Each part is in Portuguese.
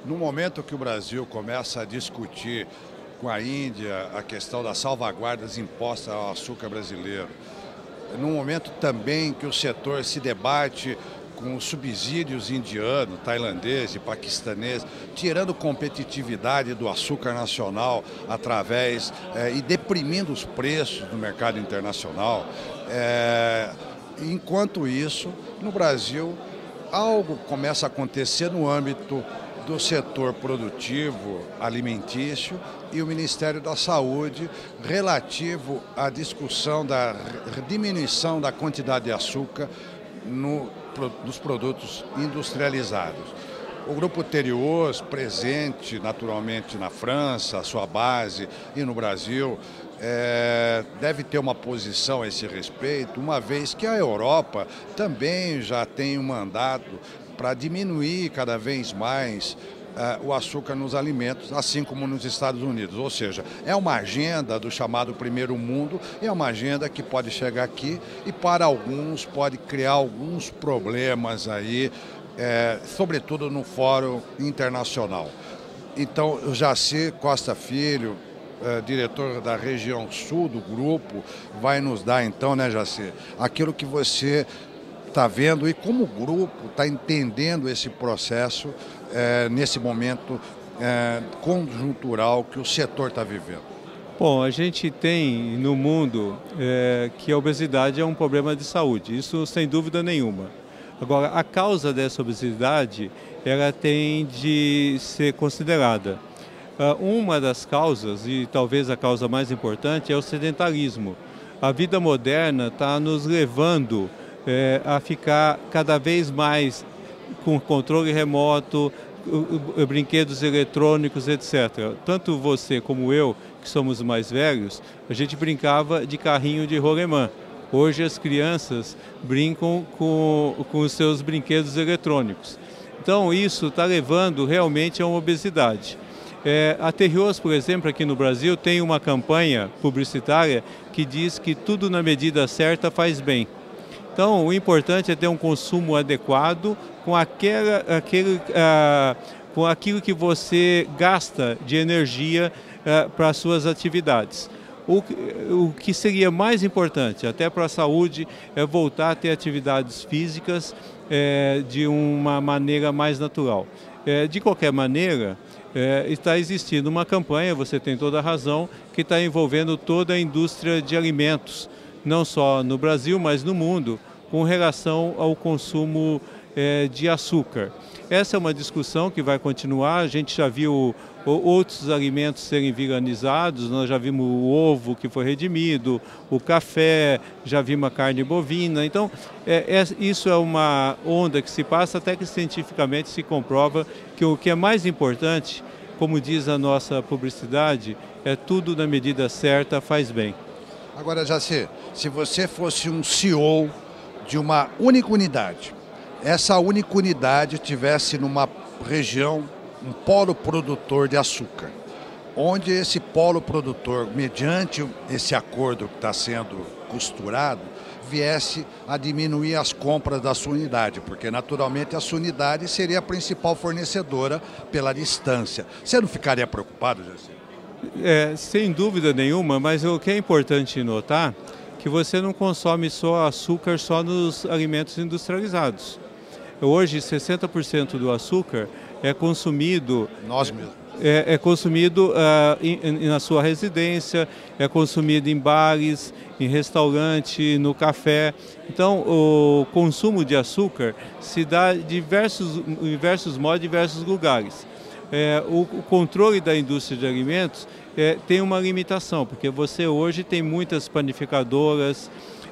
No momento que o Brasil começa a discutir com a Índia a questão das salvaguardas impostas ao açúcar brasileiro, no momento também que o setor se debate com os subsídios indiano, tailandês e paquistanês, tirando competitividade do açúcar nacional através e deprimindo os preços no mercado internacional. Enquanto isso, no Brasil, algo começa a acontecer no âmbito do setor produtivo alimentício e o Ministério da Saúde relativo à discussão da diminuição da quantidade de açúcar nos produtos industrializados. O Grupo Terios, presente naturalmente na França, a sua base, e no Brasil, deve ter uma posição a esse respeito, uma vez que a Europa também já tem um mandato para diminuir cada vez mais o açúcar nos alimentos, assim como nos Estados Unidos. Ou seja, é uma agenda do chamado primeiro mundo, é uma agenda que pode chegar aqui e para alguns pode criar alguns problemas aí, sobretudo no fórum internacional. Então, o Jaci Costa Filho, diretor da região sul do grupo, vai nos dar então, né, Jaci, aquilo que você está vendo e como o grupo está entendendo esse processo nesse momento conjuntural que o setor está vivendo. Bom, a gente tem no mundo que a obesidade é um problema de saúde, isso sem dúvida nenhuma. Agora, a causa dessa obesidade, ela tem de ser considerada. Uma das causas, e talvez a causa mais importante, é o sedentarismo. A vida moderna está nos levando a ficar cada vez mais com controle remoto, brinquedos eletrônicos, etc. Tanto você como eu, que somos mais velhos, a gente brincava de carrinho de rolemã. Hoje as crianças brincam com os seus brinquedos eletrônicos. Então isso está levando realmente a uma obesidade. A Terios, por exemplo, aqui no Brasil, tem uma campanha publicitária que diz que tudo na medida certa faz bem. Então, o importante é ter um consumo adequado com aquilo que você gasta de energia para as suas atividades. O que seria mais importante, até para a saúde, é voltar a ter atividades físicas de uma maneira mais natural. De qualquer maneira, está existindo uma campanha, você tem toda a razão, que está envolvendo toda a indústria de alimentos, não só no Brasil, mas no mundo, com relação ao consumo de açúcar. Essa é uma discussão que vai continuar, a gente já viu outros alimentos serem veganizados, nós já vimos o ovo que foi redimido, o café, já vimos a carne bovina. Então, isso é uma onda que se passa até que cientificamente se comprova que o que é mais importante, como diz a nossa publicidade, é tudo na medida certa, faz bem. Agora, Jaci, se você fosse um CEO de uma única unidade, essa única unidade tivesse numa região um polo produtor de açúcar, onde esse polo produtor, mediante esse acordo que está sendo costurado, viesse a diminuir as compras da sua unidade, porque naturalmente a sua unidade seria a principal fornecedora pela distância. Você não ficaria preocupado, Jaci? Sem dúvida nenhuma, mas o que é importante notar é que você não consome só açúcar só nos alimentos industrializados. Hoje, 60% do açúcar é consumido... Nós mesmos. É consumido na sua residência, é consumido em bares, em restaurante, no café. Então, o consumo de açúcar se dá de diversos modos, em diversos lugares. O controle da indústria de alimentos tem uma limitação, porque você hoje tem muitas panificadoras,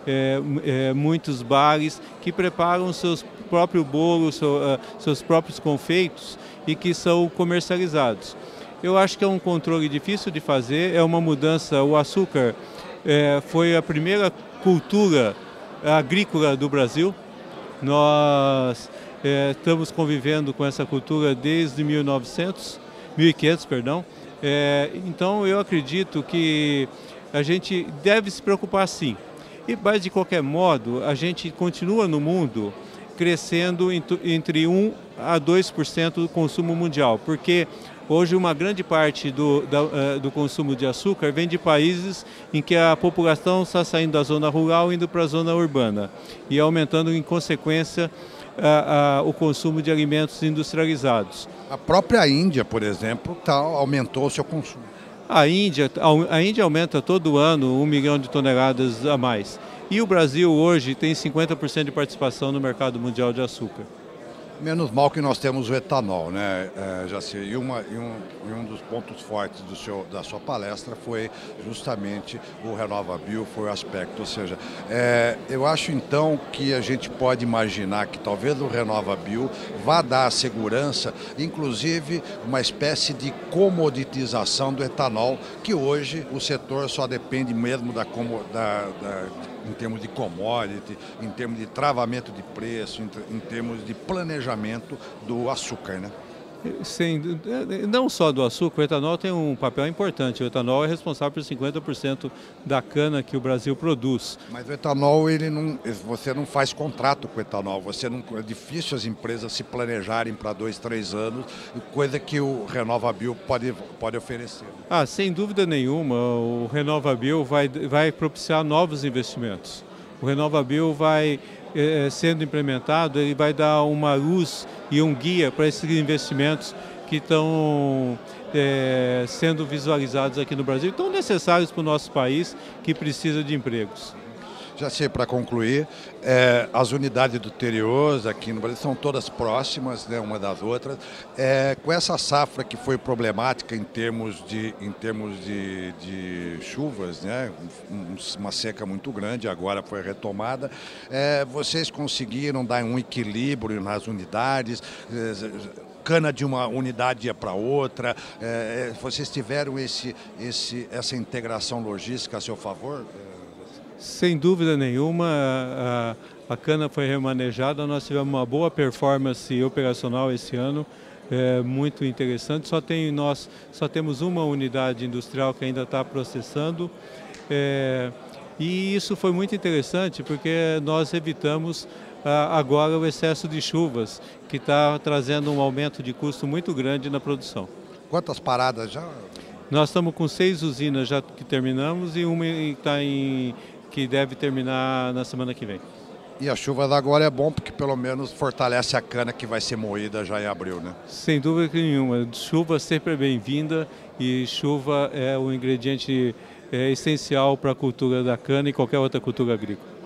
muitos bares que preparam seus próprios bolos, seus próprios confeitos e que são comercializados. Eu acho que é um controle difícil de fazer, é uma mudança. O açúcar foi a primeira cultura agrícola do Brasil. Nós estamos convivendo com essa cultura desde 1500, perdão. Então eu acredito que a gente deve se preocupar sim. Mas de qualquer modo, a gente continua no mundo crescendo entre 1 a 2% do consumo mundial, porque hoje uma grande parte do consumo de açúcar vem de países em que a população está saindo da zona rural e indo para a zona urbana e aumentando em consequência o consumo de alimentos industrializados. A própria Índia, por exemplo, aumentou o seu consumo. A Índia aumenta todo ano 1 milhão de toneladas a mais. E o Brasil hoje tem 50% de participação no mercado mundial de açúcar. Menos mal que nós temos o etanol, né, Jaci? E um dos pontos fortes da sua palestra foi justamente o RenovaBio, foi o aspecto, ou seja, eu acho então que a gente pode imaginar que talvez o RenovaBio vá dar segurança, inclusive uma espécie de comoditização do etanol, que hoje o setor só depende mesmo em termos de commodity, em termos de travamento de preço, em termos de planejamento do açúcar, né? Sim, não só do açúcar, o etanol tem um papel importante. O etanol é responsável por 50% da cana que o Brasil produz. Mas o etanol, você não faz contrato com o etanol, é difícil as empresas se planejarem para 2, 3 anos, coisa que o RenovaBio pode oferecer. Sem dúvida nenhuma, o RenovaBio vai propiciar novos investimentos. O RenovaBio vai sendo implementado, ele vai dar uma luz e um guia para esses investimentos que estão sendo visualizados aqui no Brasil, tão necessários para o nosso país, que precisa de empregos. Já sei, para concluir, as unidades do Terios aqui no Brasil são todas próximas, né, uma das outras. Com essa safra que foi problemática em termos de chuvas, né, uma seca muito grande, agora foi retomada, vocês conseguiram dar um equilíbrio nas unidades? Cana de uma unidade ia para outra, vocês tiveram essa integração logística a seu favor? Sem dúvida nenhuma, a cana foi remanejada, nós tivemos uma boa performance operacional esse ano, muito interessante. Nós só temos uma unidade industrial que ainda está processando, e isso foi muito interessante porque nós evitamos agora o excesso de chuvas, que está trazendo um aumento de custo muito grande na produção. Quantas paradas já? Nós estamos com 6 usinas já que terminamos e uma que deve terminar na semana que vem. E a chuva da agora é bom porque pelo menos fortalece a cana que vai ser moída já em abril, né? Sem dúvida nenhuma. Chuva sempre é bem-vinda e chuva é um ingrediente essencial para a cultura da cana e qualquer outra cultura agrícola.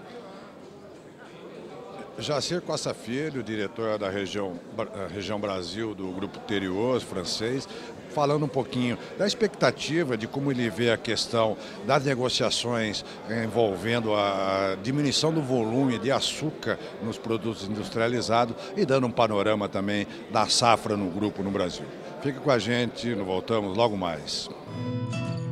Jacir Costa Filho, diretor da região Brasil do Grupo Terios francês, falando um pouquinho da expectativa de como ele vê a questão das negociações envolvendo a diminuição do volume de açúcar nos produtos industrializados e dando um panorama também da safra no grupo no Brasil. Fica com a gente, voltamos logo mais.